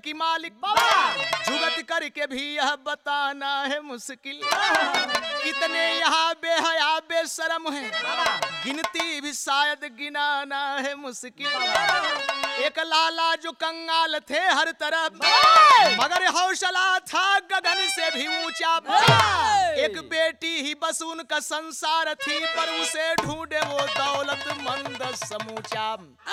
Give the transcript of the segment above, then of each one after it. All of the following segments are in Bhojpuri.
की मालिक जुगत करके भी यह बताना है मुश्किल। कितने यहाँ बेहया बेशरम है, गिनती भी शायद गिनाना है मुश्किल। एक लाला जो कंगाल थे हर तरफ, मगर हौसला था गगन से भी ऊंचा। एक बेटी ही बस उनका संसार थी, पर उसे ढूंढे वो दौलतमंद समूचा।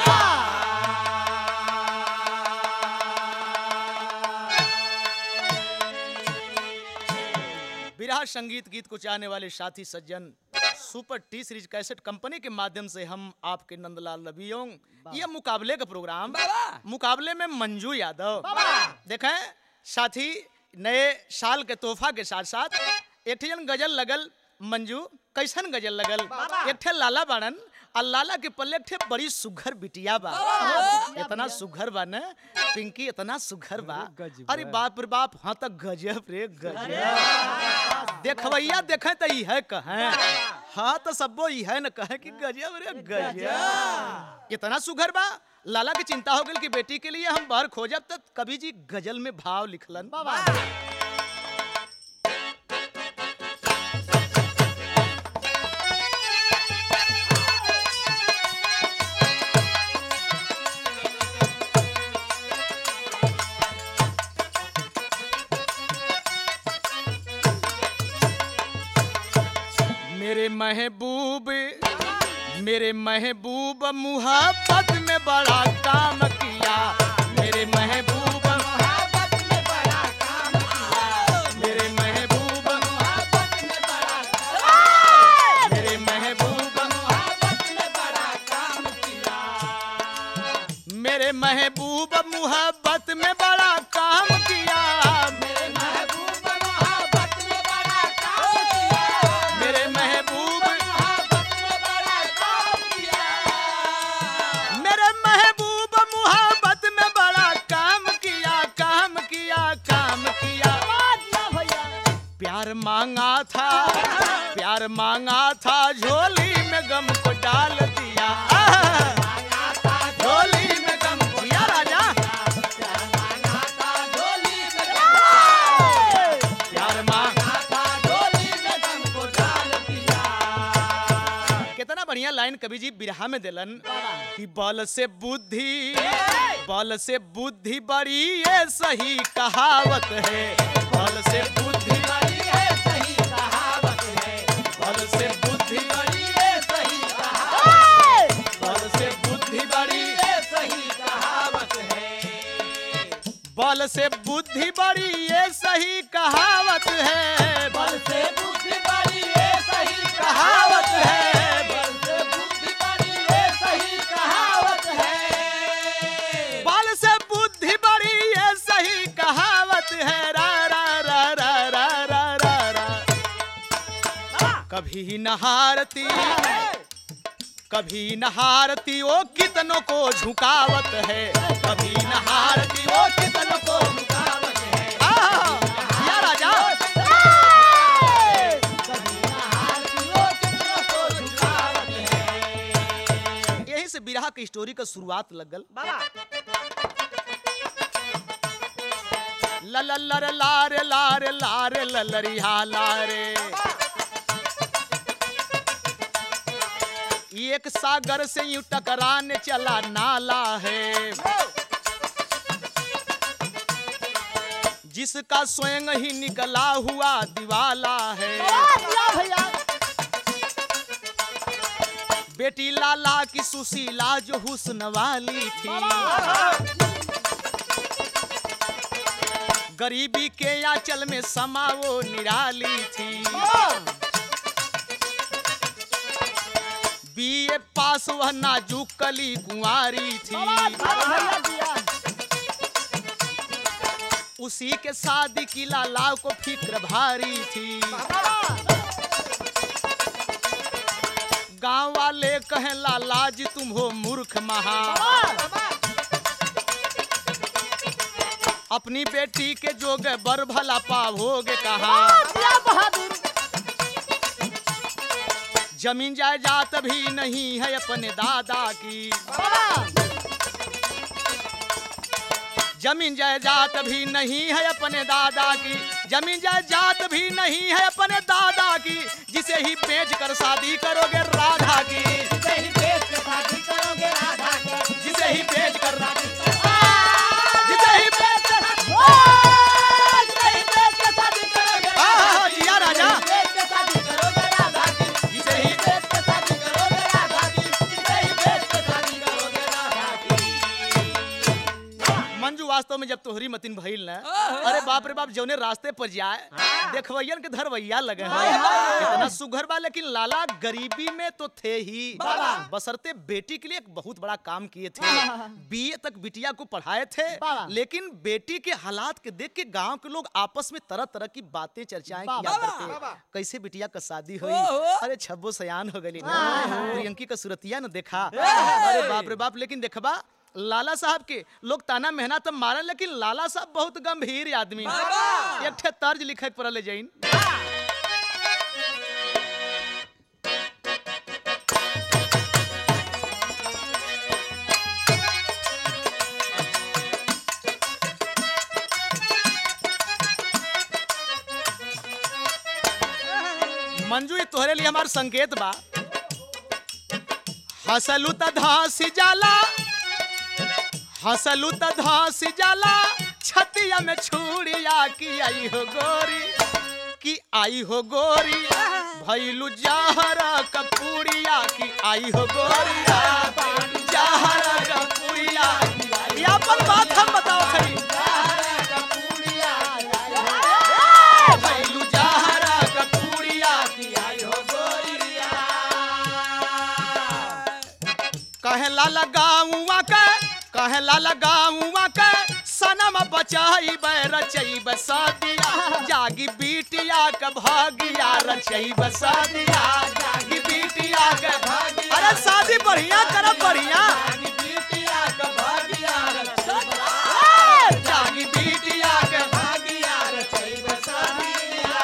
विरह संगीत गीत को चाहने वाले साथी सज्जन, super T series cassette company के माध्यम से हम आपके नंदलाल रवियों ये मुकाबले का प्रोग्राम, मुकाबले में मंजू यादव देखें साथी, नए साल के तोहफा के साथ साथ एक जन गजल लगल। मंजू कैसन गजल लगल? एक ठे लाला बाड़न, और लाला के पल्ले एक ठे बड़ी सुघर बिटिया बा। इतना सुघर बा न पिंकी, इतना सुघर बा, अरे बाप रे बाप। हाँ तो गजब रे गजब, देखवैया देखे तो है कहे, हाँ तो सबो है न कहे कि गजब रे गजब, इतना सुघर बा। लाला की चिंता हो गई कि बेटी के लिए हम बाहर खोजब, तब कवि जी गजल में भाव लिखलन। मेरे महबूब मुहब्बत में बड़ा काम किया। मेरे महबूब मुहब्बत में बड़ा काम किया। मेरे महबूब मुहब्बत में बड़ा काम, मेरे महबूब मुहब्बत में बड़ा काम किया। मेरे महबूब मुहब्बत में बड़ा काम किया। मेरे महबूब मुहब्बत में बड़ा काम किया। मेरे महबूब प्यार मांगा था झोली में गम को डाल दिया। मांगा था झोली में गम को दिया राजा। प्यार मांगा था झोली में गम, प्यार मांगा था झोली में गम को डाल दिया। कितना बढ़िया लाइन कवि जी बिरहा में दिलन कि बल से बुद्धि बड़ी ये सही कहावत है। बल से बुद्धि बड़ी है सही कहावत है। बल से बुद्धि बड़ी है सही कहावत है। बल से बुद्धि बड़ी है सही कहावत है। बल से बुद्धि बड़ी ये सही कहावत है। बल से बुद्धि बड़ी ये सही कहावत है। बल से बुद्धि बड़ी ये सही कहावत है। बल से बुद्धि बड़ी ये सही कहावत है। कभी नहारती वो कितनों को झुकावत है। कभी नहारती वो कितनों को झुकावत है। या राजा कभी नहारती वो कितनों को झुकावत है। यहीं से बिरहा की स्टोरी का शुरुआत लगल। लललर लारे लारे लारे ललरिया लारे, एक सागर से यूं टकराने चला नाला है, जिसका स्वयं ही निकला हुआ दिवाला है। बेटी लाला की सुशीला जो हुस्न वाली थी, गरीबी के आंचल में समा वो निराली थी। बीए पास वह नाजुक कली कुंवारी थी, उसी के शादी की लाला को फिक्र भारी थी। गांव वाले कहें लाला जी तुम हो मूर्ख महा, अपनी बेटी के जोगे बर भला पाओगे कहा। जमीन जायदाद भी नहीं है अपने दादा की, जमीन जायदाद भी नहीं है अपने दादा की, जमीन जायदाद भी नहीं है अपने दादा की, जिसे ही बेच कर शादी करोगे राधा की, जिसे ही बेच कर शादी करोगे राधा की, जिसे ही बेच कर जिसे ही बेच कर शादी करोगे जिया राजा बेच कर शादी करोगे राधा की, जिसे ही बेच कर शादी करोगे राधा की, जिसे ही बेच कर शादी करोगे राधा की। मंजू वास्तव में जब तोहरी मतिन भइल ना, अरे बाप रे बाप, जौने रास्ते पर जाए देखवैयन के धरवैया लगे हैं, इतना सुघर बा, लेकिन लाला गरीबी में तो थे ही, बसरते बेटी के लिए एक बहुत बड़ा काम किए थे, बीए तक बिटिया को पढ़ाए थे, लेकिन बेटी के हालात के देख के गांव के लोग आपस में तरह तरह की बातें चर्चाएं किया करते, कैसे बिटिया का शादी हुई, अरे छब्बो सयान हो गई ना, प्रियंकी का सूरतिया न देखा, अरे बाप रे बाप, लेकिन देखबा लाला साहब के लोग ताना मेहनत तो मारे, लेकिन लाला साहब बहुत गंभीर आदमी, एक ठे तर्ज लिखे पड़े जाइन। मंजू ये तोहरे लिए हमार संकेत बा, हसलू त धासी जाला, हसलू त धासी जाला, छतिया में छुड़िया की आई हो गोरी, की आई हो गोरी, भैलू जहरा कपूरिया की आई हो गोरिया, जहरा कपूरिया, ये अपन बात हम बताओ खरी, भैलू जहरा कपूरिया की आई हो गोरिया, कहला लगाऊआ के, कहला लगाऊआ के, सनम बचाई रचई बसादिया, जागी बीटिया का भागिया, रचई बसादिया, जागी बीटिया का भागिया, अरे शादी बढ़िया करब बढ़िया, जागी बीटिया का भागिया, जागी बीटिया का भागिया, रचई बसादिया।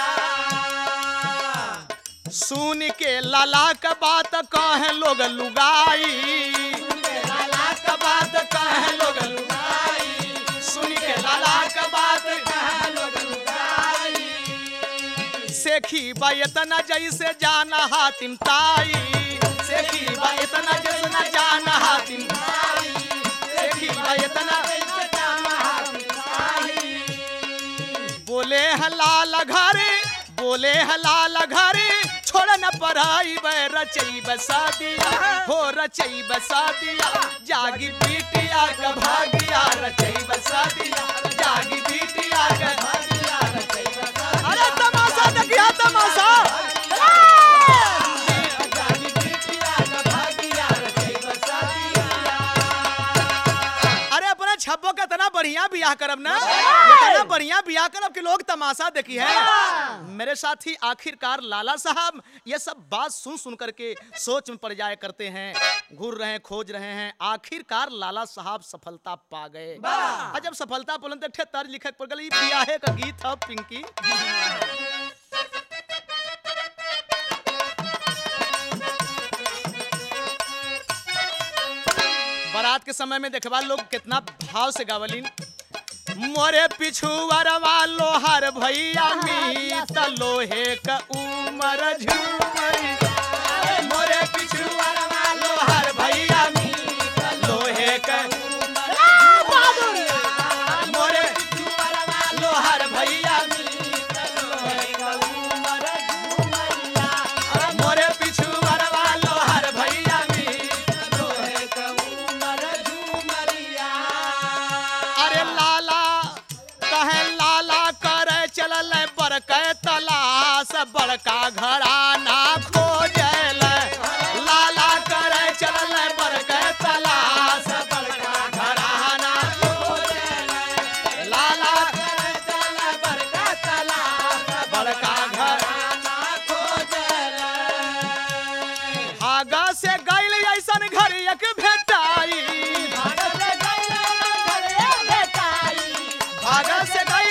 सुन के लाला का बात कहे लोग लुगाई, लाला का बात कहे लोग लुगाई, सुन के लाला का बात कहे लोग लुगाई, सेखी बा इतना जैसे जाना हातिम ताई, सेखी बा इतना जैसे जाना हातिम ताई, सेखी बा इतना जैसे जाना हातिम ताई, बोले हलाल घरे, बोले हलाल घरे, छोड़ न पढ़ाई रचई बसा दिया, हो रचई बसा दिया, जागी बिटिया का भागिया, रचई बसा दिया, जागी बिटिया का भागिया, रचई बसा दिया, अरे तमाशा देखिया तमाशा, जागी बिटिया का भागिया, रचई बसा दिया, अरे अपना छब्बो का इतना बढ़िया बियाह करब ना, इतना बढ़िया बियाह करब कि लोग तमाशा देखी है। मेरे साथी आखिरकार लाला साहब ये सब बात सुन सुन करके सोच में पड़ जाया करते हैं, घूर रहे हैं, खोज रहे हैं, आखिरकार लाला साहब सफलता पा गए। जब सफलता बुलंद थे तर्ज लिखत पड़ गई, बियाहे का गीत है पिंकी, बारात के समय में देखवा लोग कितना भाव से गावलिन, मोरे पिछुआरवा लोहार भैया मीत लोहे का उमर झूमरी, मोरे पिछुआरवा लोहार भैया मीत लोहे का मोरे पिछुआरवा लोहार भैया मीत लोहे का उमर झूमरिया, मोरे पिछुआरवा लोहार भैया मीत लोहे का उमर झूमरिया, अरे लाला कहे लाला करे चलल बड़के तलाश, बड़का घराना खोजल, लाला करे चलल बड़के तलाश, बड़का घराना खोजल, लाला करे चलल बड़के तलाश, बड़का घराना खोजल, भागा से गइल ऐसन घर एक भेटाई, भागा से गइल घर एक भेटाई, भागा से गइल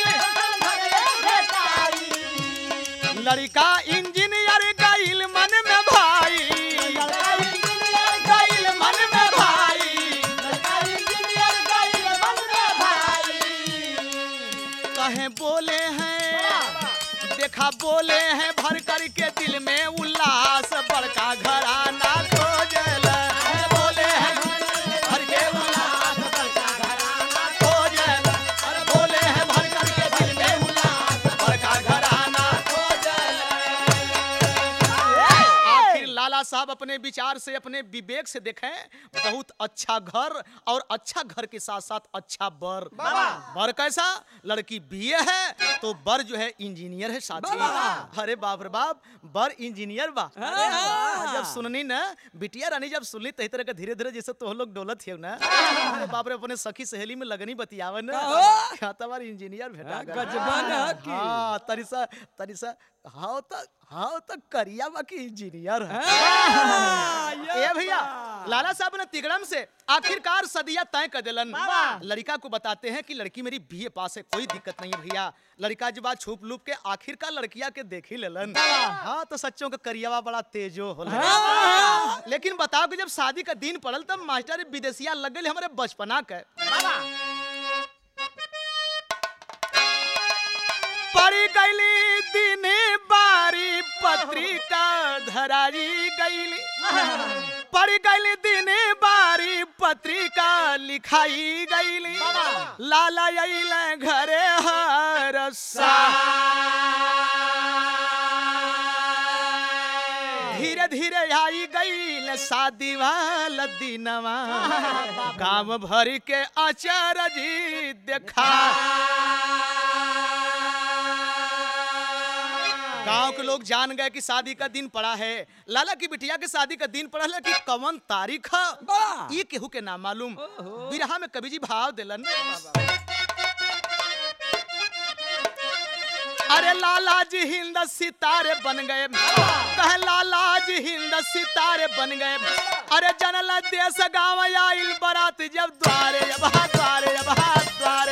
लड़का इंजीनियर गइल मन में भाई, गइल मन में भाई, लड़का इंजीनियर गइल मन में भाई, देखा बोले हैं भर करके दिल में उल्लास बड़का घराना खोजला बोले हैं भर के उल्लास बड़का घराना खोजला बोले हैं भर करके दिल में उल्लास बड़का घराना आखिर लाला साहब अपने विचार से अपने विवेक से देखें बहुत अच्छा घर और अच्छा घर के साथ साथ अच्छा बर बर कैसा लड़की बीए है तो बर जो है इंजीनियर है साथी अरे बाप रे बाप बर इंजीनियर बा जब सुननी ना बिटिया रानी जब सुनली तही तरह का धीरे धीरे जैसे तो लोग डोलत है ना अरे बाप रे अपने सखी सहेली में लगनी बतियावन क्या तबार इंजीनियर भेटा गजबन है कि हाँ तरिसा तरिसा हाँ तो करिया बाकी इंजीनियर है ए भैया लाला साहब ने तिगड़म से आखिरकार सदिया तय कर दिलन लड़का को बताते हैं कि लड़की मेरी बीए पास है कोई दिक्कत नहीं है भैया लड़का जो बात छुप लुप के आखिरकार लड़किया के देख ही लेलन हाँ तो सच्चों का करियावा बड़ा तेजो होला लेकिन बताओ कि जब शादी का दिन पड़ल तब मास्टर विदेशिया लग गए हमारे बचपना के पड़ी गईली दिने बारी पत्रिका धराई गईली पड़ी गईली दिने बारी पत्रिका लिखाई गईली लाला अइले घरे हरसा धीरे धीरे आई गई शादी वाला दिनवा गाँव भर के आचार्य जी देखा गांव के लोग जान गए कि शादी का दिन पड़ा है लाला की बिटिया के शादी का दिन पड़ा है कि कौन तारीख है ये केहू के नाम मालूम बिरहा में कवि जी भाव दिलन अरे लाला जी हिंद सितारे बन गए कहे लाला जी हिंद सितारे बन गए अरे जनला देश गाँव आइल बरात जब द्वारे द्वारे द्वारे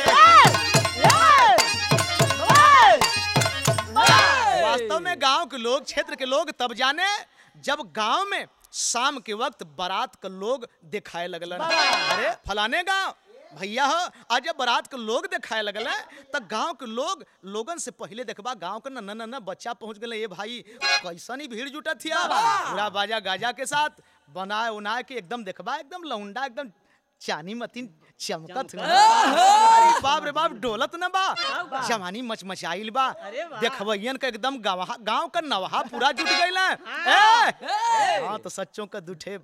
वास्तव में गांव के लोग क्षेत्र के लोग तब जाने जब गांव में शाम के वक्त बारात के लोग दिखाए लगलन अरे फलाने गांव भैया हो आज जब बारात के लोग दिखाए लगल तब गांव के लोग लोगन से पहले देखबा गांव के न बच्चा पहुंच गए ये भाई कैसन ही भीड़ जुटा थी पूरा बाजा गाजा के साथ बनाए उनाए के एकदम देखबा एकदम लौंडा एकदम चानी मतीन चमकत अरे बाप रे बाप डोलत न बा जवानी मचमचाइल बा देखबैयन का एकदम गांव का नवाहा पूरा जुट गइल हां तो सच्चों का दुठे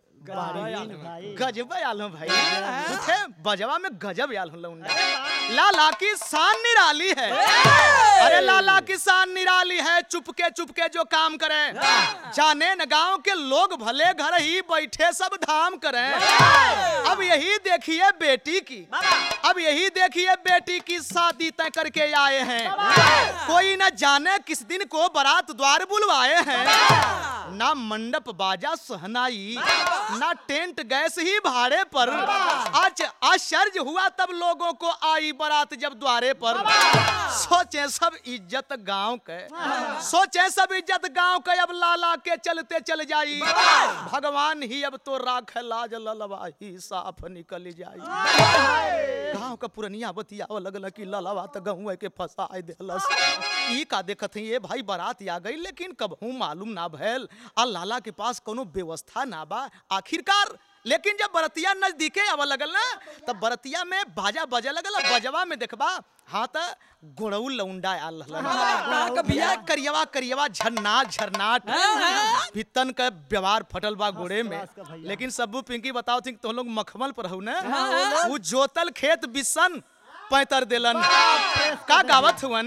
गजब आल हो भाई दुठे बजवा में गजब आल हो लाला की शान निराली है अरे लाला की शान निराली है चुपके जो काम करे जाने न गांव के लोग भले घर ही बैठे सब धाम करें अब यही देखिए बेटी की अब यही देखिए बेटी की शादी तय करके आए हैं कोई न जाने किस दिन को बारात द्वार बुलवाए हैं ना मंडप बाजा सहनाई ना टेंट गैस ही भाड़े पर आज आश्चर्य हुआ तब लोगों को आई बारात जब द्वारे पर सोचे सब इज्जत गांव के सोचे सब इज्जत गांव के अब लाला के चलते चल जाई भगवान ही अब तो राख लाज ललवा ही साफ निकल जाई गांव का पुरनिया बतिया लगल कि ललवा तो गहुए के फसाए देलस ई का देखत है ये भाई बारात आ गई लेकिन कबहू मालूम ना भैल आ लाला के पास कोनो व्यवस्था ना बा आखिरकार लेकिन जब बरतिया नजदीके आवा लगल ना तब बरतिया में बाजा बजे लगल बजवा में देखबा हाँ तो गुड़ऊ लौंडा आल करियवा करियवा झरनाट झरनाट भितन का व्यवहार फटल बा गुड़े में लेकिन सब्बू पिंकी बताओ थी तो लोग मखमल पर हूँ ना वो जोतल खेत बिसन पैतर देलन का गावत हुवन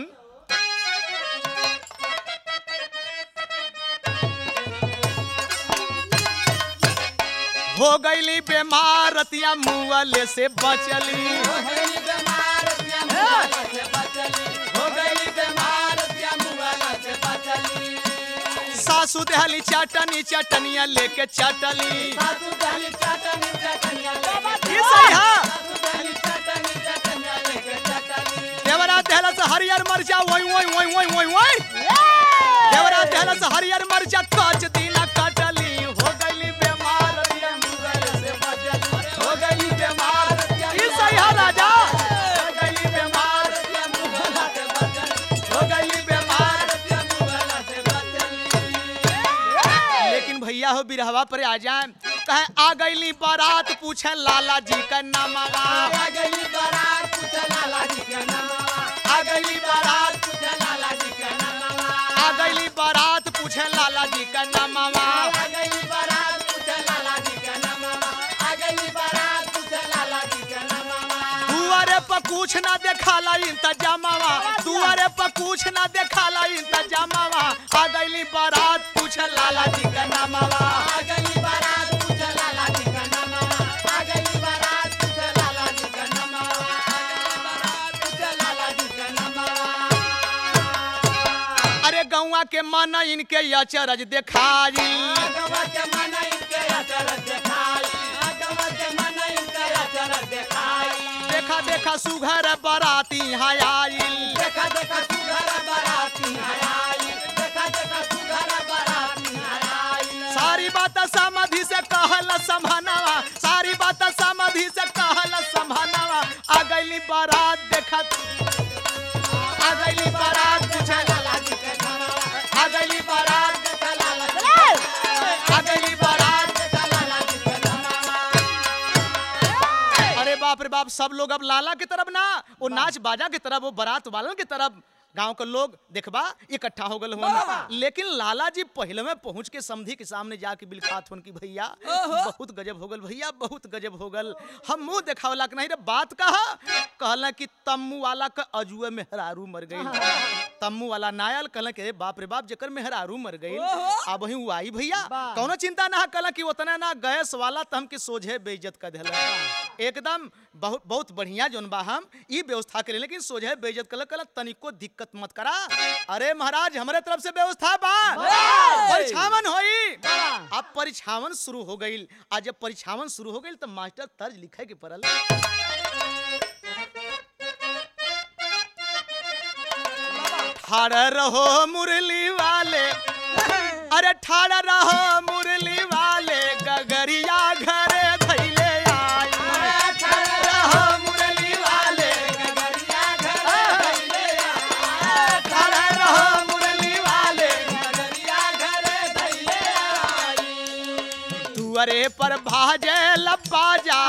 हो गईली बीमार रतिया मुआले से बचली हो गई बीमार रतिया मुआला से बचली हो गई बीमार रतिया मुआला से बचली सासू देहली चटनी चटनिया लेके चटली सासू दहली चटनी चटनिया लेके ये सही है सासू दहली चटनी चटनिया लेके चटली देवरा देहला से हरियर मरचा ओई ओई ओई ओई ओई ओई देवरा देहला से हरियर मरचा कच दिना कटली हो गईली बीमार रतिया मुआले से बचली हो गई बीमार रतिया ये सही है राजा हो गई बीमार रतिया मुआला से बचली हो गई बीमार रतिया मुआला भैया हो बिरहवा पर आ जाए कहे आ गईली बारात पूछे लाला जी का नामवा आ गई बारात पूछे लाला जी का नामवा आ गई बारात पूछे लाला जी का नामवा आ गईली बारात पूछे लाला जी का नामवा आ गई बारात पूछे लाला जी का नामवा आ गई बारात पूछे लाला जी का नामवा दुआरे पर कुछ ना देखाला इंतजामवा दुआरे पर कुछ ना देखाला इंतजामवा आ गईली बारात पूछे लाला जी का नामवा आ गई बारात पूछे लाला जी का नामवा आ गई बारात पूछे लाला जी का नामवा आ गई बारात पूछे लाला जी का नामवा अरे गौवा के मन इनके अचरज देखाई आगवा के मन इनके अचरज देखाई आगवा के मन इनके अचरज देखाई देखा देखा सुघर बाराती यहाँ आइल देखा देखा सुघर बाराती आई देखा देखा सुघर बाराती आई सारी बात समाधि से कहल संभानवा सारी बात समाधि से कहल संभानवा आ गईली बारात देखत आ गईली बारात पूछे लाला जी के नामवा आ गईली बारात देखा लाला जी आ गईली बारात देखा लाला जी के नामवा अरे बाप रे बाप सब लोग अब लाला की तरफ ना वो नाच बाजा की तरफ वो बारात वालन की तरफ गांव के लोग देखबा इकट्ठा हो गए हुन लेकिन लाला जी पहले में पहुंच के समधी के सामने जाके बिलखात हुन की भैया बहुत गजब हो गल भैया बहुत गजब हो गल हम मुंह देखावला के नहीं रे बात कहा कहला कि तम्मू वाला का अजुए मेहरारू मर गई तम्मू वाला नायल कहला कि बाप रे बाप जेकर मेहरारू मर गई अब वही वो आई भैया कौनो चिंता ना कहला कि उतना ना गैस वाला त हमके सोझे बेइज्जत कर देला एकदम बहुत बहुत बढ़िया जोन बा हम ई व्यवस्था के लिए लेकिन सोझे बेइज्जत कल तनिको दिक्कत मत करा अरे महाराज हमारे तरफ से व्यवस्था बा परिछावन होई अब परिछावन शुरू हो गई आज जब परिछावन शुरू हो गई तो मास्टर तर्ज लिखे के पड़ल ठाड़ रहो मुरली वाले अरे ठाड़ रहो मुरली वाले गगरिया घरे धैले आई ठाड़ रहो मुरली वाले गगरिया घर धैले ठाड़ रहो मुरली वाले गगरिया घर धैले आई दुअरे पर भाजे लबाजा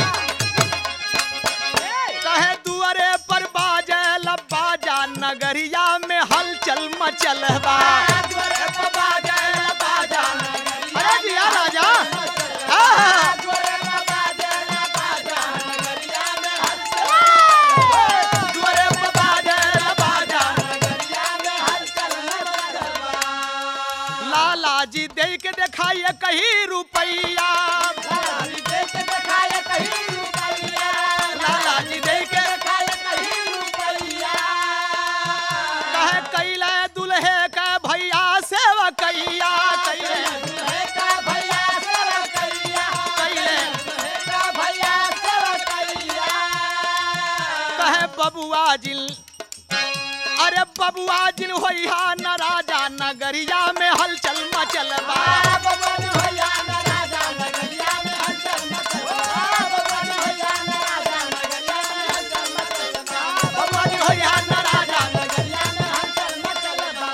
कहे दुअरे पर बाजे लबाजा नगरिया में हलचल मचल बा द्वारे पे बाजा बाजा अरे जिया राजा द्वारे पे बाजा बाजा नगरिया में हलचल दुअरे पर बाजे लबाजा नगरिया में हलचल मचलबा लाला जी दे के दिखाइए कहीं रुपैया लाली देख दिखाए कहीं रुपैया लाला जी दे के दिखाए कहीं रुपैया कहे कैले दुल्हे का भैया सेवकैया कैले दुल्हे का भैया सेवकैया कैले दुल्हे का भैया सेवकैया कहे बबुआ जिल अरे बबुआ जिन होइहा न राजा नगरिया में हलचल मचल बा बबन भैया न राजा नगरिया में हलचल मचलबा बबन भैया न राजा नगरिया में हलचल मचलबा बबुआ जिन होइहा न राजा नगरिया में हलचल मचलबा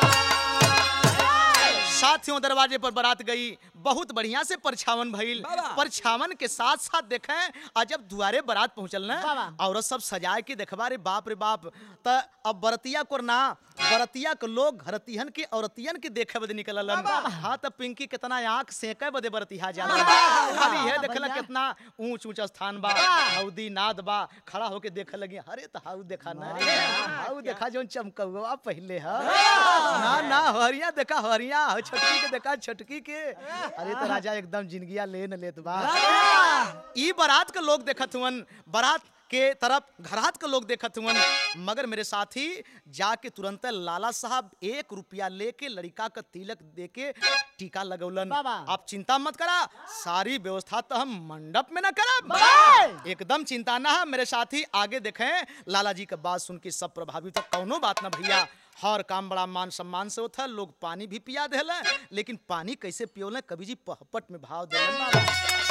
साथियों दरवाजे पर बारात गई बहुत बढ़िया से परछावन भइल परछावन के साथ साथ देखें आज जब दुआरे बारात पहुंचल ना औरत सब सजाए के देखबा रे बाप त अब बरतिया को ना बरतिया के लोग घरतिहन के औरतियन के देखे बदे निकललन हाँ त पिंकी कितना आंख सेके बदे बरतिहा जाला खाली है देखला कितना ऊंच ऊंच स्थान बा हौदी नाद बा खड़ा होके देखे लगी अरे त हाउ देखा ना रे हाउ देखा जोन चमकौवा पहले ह ना ना हरिया देखा हरिया छोटकी के देखा छोटकी के अरे तो राजा एकदम जिंदगिया लेन लेत बा ई बारात के लोग देखत हुवन बारात के तरफ घरात के लोग देखत हुवन मगर मेरे साथी जाके तुरंत लाला साहब 1 रुपया लेके लड़का का तिलक देके टीका लगौलन आप चिंता मत करा सारी व्यवस्था तो हम मंडप में न करब एकदम चिंता ना है मेरे साथी आगे देखें लाला जी का बात सुन के सब प्रभावित हो कौनो बात ना भैया हर काम बड़ा मान सम्मान से होता लोग पानी भी पिया देला लेकिन पानी कैसे पियोले कवि जी पहपट में भाव देलन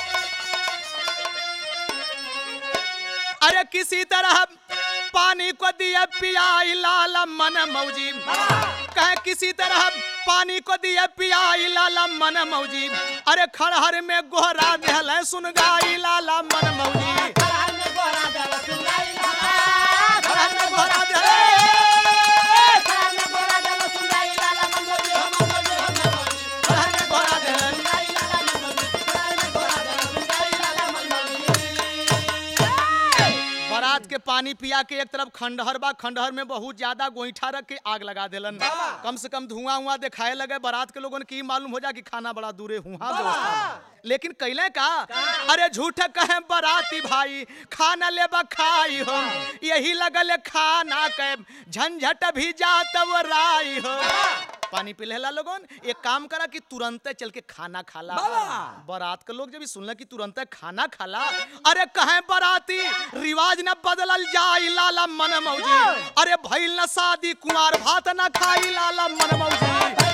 अरे किसी तरह पानी को दिया पिया लाला मन मौजी कहे किसी तरह पानी को दिए पियाई लाला मन मौजी, अरे खड़हर में गोहरा देहल सुन गाई लाला मन मौजी, खड़हर में गोहरा देहल सुन गाई लाला, खड़हर में गोहरा देहल खड़हर में गोहरा देहल सुन गाई लाला मन मौजी, हम मौजी, हम मौजी, खड़हर में गोहरा देहल सुन गाई लाला मन मौजी, खड़हर में गोहरा देहल सुन गाई लाला मन मौजी। बारात के पानी पिया के एक तरफ खंडहर बा, खंडहर में बहुत ज्यादा गोईठा रख के आग लगा देलन। कम से कम धुआं हुआ दिखाए लगे, बारात के लोगों ने की मालूम हो जा कि खाना बड़ा दूरे हुआ व्यवस्था। लेकिन कैले का अरे झूठ कहे बाराती भाई खाना ले खाई हो, यही लगल खाना के झंझट भी जात वो राई हो। पानी पी लेला लोगन, एक काम करा कि तुरंत चल के खाना खाला। बारात के लोग जब सुनला कि तुरंत खाना खाला, अरे कहे बाराती रिवाज न बदलल जाई लाला मन मौजी, अरे भइल न शादी कुंवार भात न खाई लाला मन मौजी,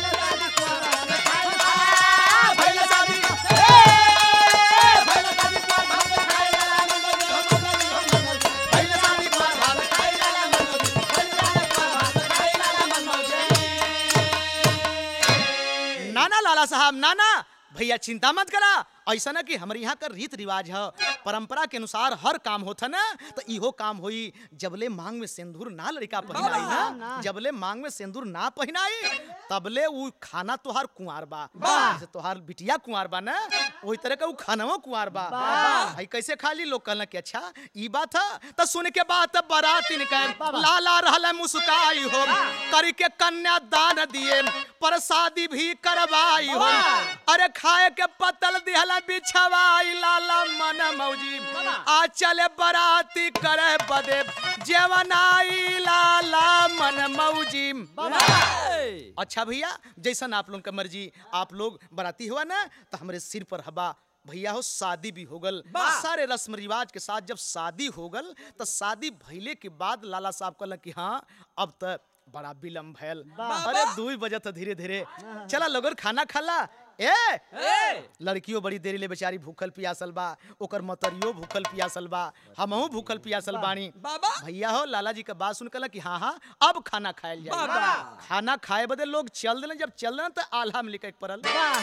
नाना लाला साहब नाना भैया चिंता मत करा, ऐसा ना कि हमारे यहाँ का रीत रिवाज है, परंपरा के अनुसार हर काम होता ना, तो इहो काम होई जबले मांग में सिंदूर ना लड़का पहनाई ना, जबले मांग में सिंदूर ना पहनाई तबले वो खाना तोहार कुंवार बा, जैसे तोहार बिटिया कुंवार बा ना वही तरह का वो खानाओ कुंवार बा। भाई कैसे खा ली लोग कहना कि अच्छा ई बात है, तो सुन के बात बाराती निकल लाला रहल मुस्काई हो, करी के कन्या दान दिए पर शादी भी करवाई हो, अरे खाए के पतल दिहला बिछवाई लाला मन मौजी, आ चले बराती करे बदे जेवनाई लाला मन मौजी। अच्छा भैया जैसन आप लोगों का मर्जी, आप लोग बराती हुआ ना तो हमारे सिर पर हवा भैया हो शादी भी हो गल, सारे रस्म रिवाज के साथ जब शादी हो गल तो शादी भइले के बाद लाला साहब कहला कि हाँ अब तो बड़ा विलम्ब भयल, अरे 2 बजे तो धीरे धीरे चला लोगन खाना खाला। लड़कियों बड़ी देरी ले बेचारी भूखल पियासल बा, ओकर मतरियो भूखल पियासल बा, हमहू भूखल पियासल बानी। भैया हो लाला जी का बात सुन कहला कि हाँ हाँ अब खाना खायल जाए। खाना खाए बदे लोग चल दिले, जब चल दिले तो आल्हा में लिखा पड़ल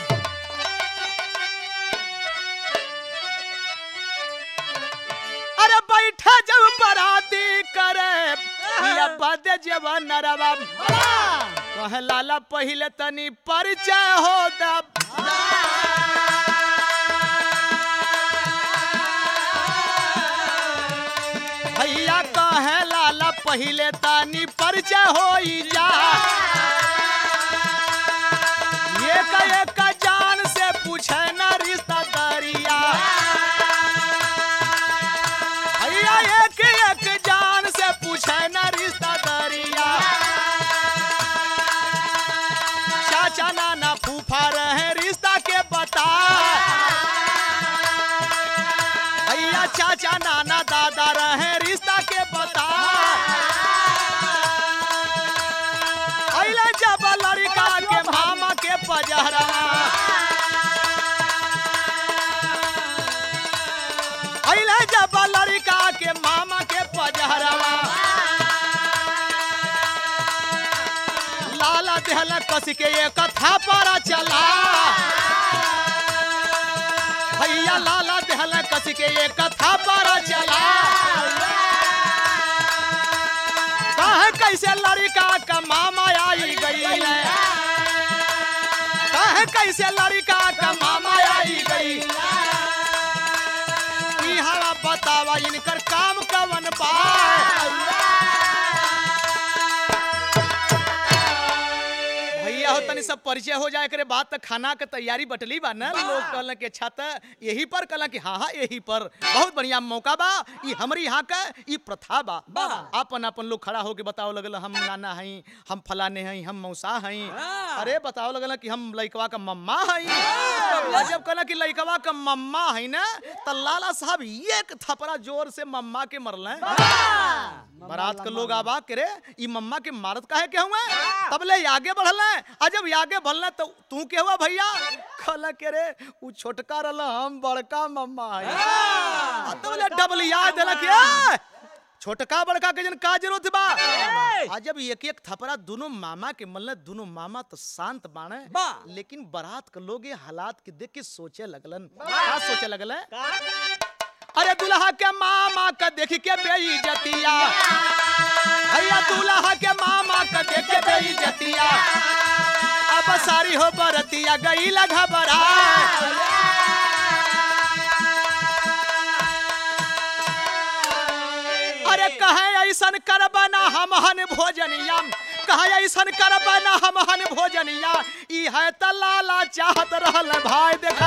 अरे बैठे जब बराती करे या बदे जवान नरवा, कहे लाला पहले तनी परिचय हो दब, भैया कहे लाला पहले तनी परिचय हो जा, एक जान से पूछे ना रिश्ता दरिया, भैया एक जान से पूछे ना रिश्ता दरिया, चाचा नाना फूफा रहे रिश्ता के बता, भैया चाचा नाना दादा रहे रिश्ता के बता, अइले जब लड़का के मामा के पजहरा, अइले जब लड़का के मामा के पजहरा, लाला देहल कस के एक कथा परा चला, भैया लाला देहल कस के एक कथा परा चला, कहे कैसे लड़का का मामा आई गई, कहे कैसे लड़का का मामा आई गई, हवा बतावा इनकर काम कवन पाए। भैया हो तनी सब परिचय हो जाए करे बात, खाना के तैयारी बटली बा ना, लोग कहलन कि अच्छा त यही पर कहलन कि हाँ हाँ यही पर बहुत बढ़िया मौका बा, ई हमरी यहाँ का ई प्रथा बा। अपन अपन लोग खड़ा होके बताओ लगल हम नाना हई, हम फलाने हई, हम मौसा हई, अरे बताओ लगल कि हम लइकवा का मम्मा हई। जब कहला कि लइकवा का मम्मा हई ना त लाला साहब एक थपड़ा जोर से मम्मा के मरले। बारात के लोग आबा करे ई मम्मा के मारत काहे के हुए, तबले आगे बढ़ले, जब आगे बढ़ले तो तू के हुआ भैया, कहला के रे उ छोटका रहल हम बड़का मम्मा है, तबले डबल याद देला के छोटका बड़का के जन का जरूरत बा। आ जब एक एक थपरा दोनों मामा के मल्ले, दोनों मामा तो शांत बाणे, लेकिन बारात के लोग ये हालात के देख के सोचे लगलन। क्या सोचे लगल है? अरे दुल्हा के मामा का देख के बेइज्जतिया, भैया दुल्हा के मामा का देख के बेइज्जतिया, अब सारी हो बरतिया गई लगा बड़ा। अरे कहे ऐसन करबना हमहन भोजनिया, कहे ऐसन करबना हमहन भोजनिया, ई है त लाला चाहत रहल भाई। देखा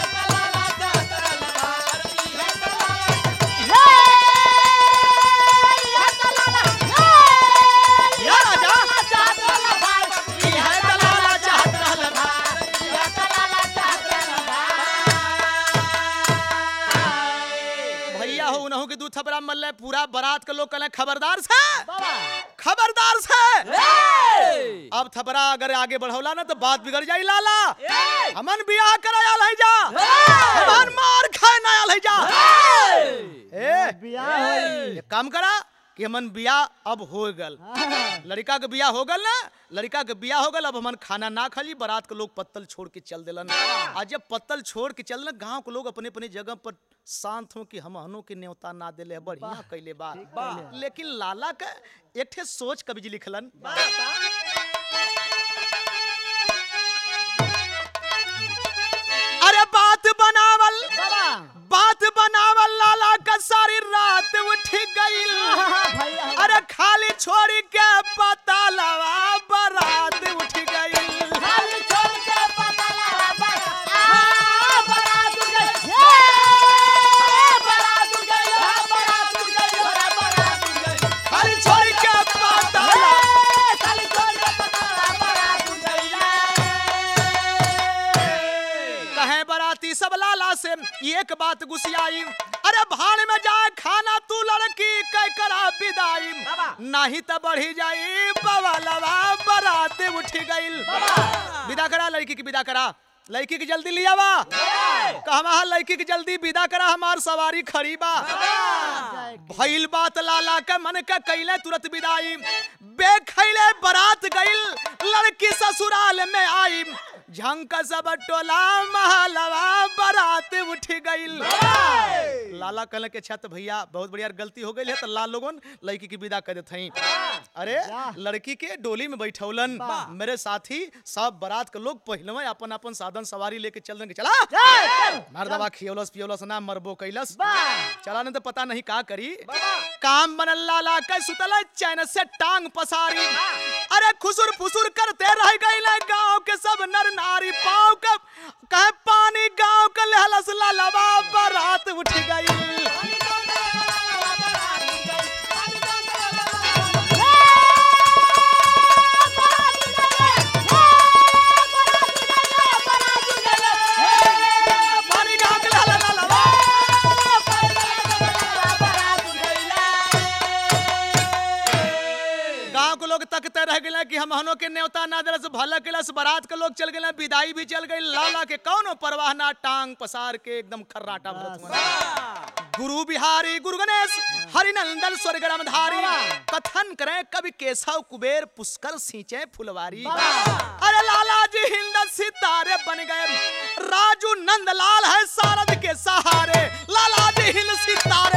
के दू थपरा मल्ले पूरा बारात के लोग कहले खबरदार से, खबरदार से। अब थपरा अगर आगे बढ़ौला ना तो बात बिगड़ जाई लाला। हमन बियाह कराया लई जा, हमन मार खाए ना लई जा। बियाह काम करा कि हमन बियाह अब हो गल, लड़का के बियाह हो गल ना, लड़का के बियाह हो गल। अब हमन खाना ना खाली, बारात के लोग पत्तल छोड़ के चल देलन। आज जब पत्तल छोड़ के चल, गांव के लोग अपने अपने जगह पर शांत हो कि हम हनो के न्योता ना देले है, बढ़िया कैले बा। लेकिन लाला के एक ठे सोच कवि जी लिखलन। अरे बात बनावल, बात बनावल लाला का सारी रात उठ गई। अरे खाली छोड़ी के पता लवा बारात उठ गई। खाली छोड़ के पता लवा बारात उठ गई, बारात उठ गई, बारात उठ गई, बारात उठ गई। खाली छोड़ के पता लवा, खाली छोड़ के पता लवा बारात उठ गई। कहे बाराती सब लाला से एक बात गुस्सियाई। अरे भाड़ में जाए खाना तू लड़की कह करा विदाई, नहीं तो बढ़ी जाई बवालवा बारात उठ गई। विदा करा लड़की की, विदा करा लड़की की, जल्दी लिया बा। कहवा लड़की की जल्दी विदा करा, हमार सवारी खड़ी बा। भइल बात लाला के मन के कैले तुरंत विदाई। बेखैले बारात गइल, लड़की ससुराल में आई। झंक सब टोला महलवा बारात उठ गइल। लाला कहले के छत भैया बहुत बढ़िया गलती हो गई है, तो लाल लोगन लड़की की विदा कर देते हैं। अरे लड़की के डोली में बैठौलन मेरे साथी सब बारात के लोग पहलवा अपन अपन साधन सवारी लेके चल देंगे। चला मर्दवा खियोलस पियोलस ना मरबो कैलस, चला नहीं तो पता नहीं का करी। काम बनल लाला के सुतल चैन से टांग पसारी। अरे खुसुर फुसुर करते रह गई गाँव के सब नर नारी। पाँव का कहे पानी गाँव का लहलस लालवा बारात उठ गई। लोग तकते रह गए कि हम हनो के न्योता ना दिलस, भला किलस। बारात के लोग चल गए, विदाई भी चल गई। लाला के कौनो परवाह ना, टांग पसार के एकदम खर्राटा भरत। गुरु बिहारी गुरु गणेश हरिनंदन स्वर्गरामधारी, कथन करें कवि केशव कुबेर पुष्कर सींचे फुलवारी। अरे लाला जी हिंद सितारे बन गए, राजू नंदलाल है सारद के सहारे। लाला जी हिंद सितारे